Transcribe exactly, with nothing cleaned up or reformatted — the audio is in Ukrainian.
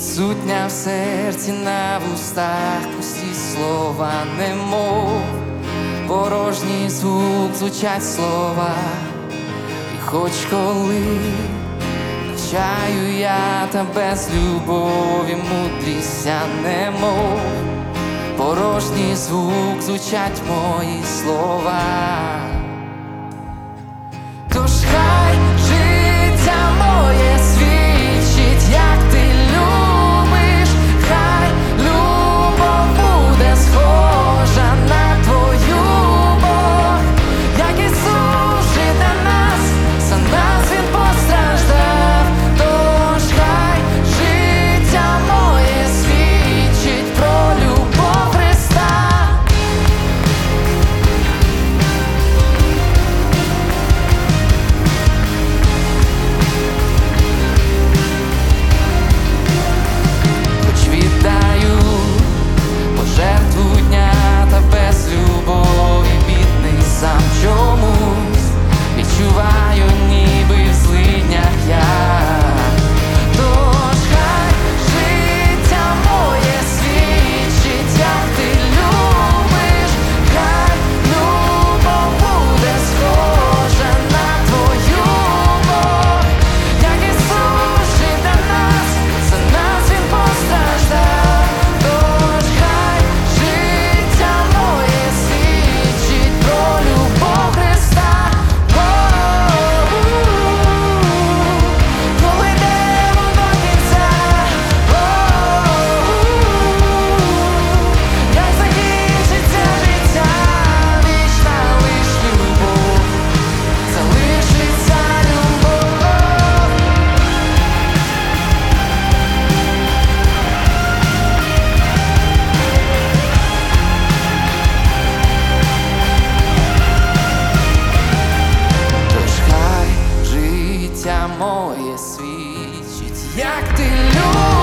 відсутня в серці, на вустах пусті слова, немов порожній звук, звучать слова. І хоч коли навчаю я, та без любові мудрість, немов порожній звук, звучать мої слова. Тож хай життя моє свідчить, як ти любиш, хай любов буде схожа на твою, Бог, як Ісус жив для нас, за нас Він постраждав. Тож хай життя моє свідчить про любов Христа. Віддаю пожертву дня, та без любові бідний сам чомусь відчуваю, ніби в злиднях я. Тож хай життя моє свідчить, як ти любиш, хай любов буде схожа на твою, Бог, як Ісус жив для нас, за нас Він постраждав. Тож хай життя моє свідчить про любов Христа. Коли йдемо до кінця, як закінчиться життя, вічна лиш любов, залишиться любов. Тож хай життя моє свідчить, як ти любиш.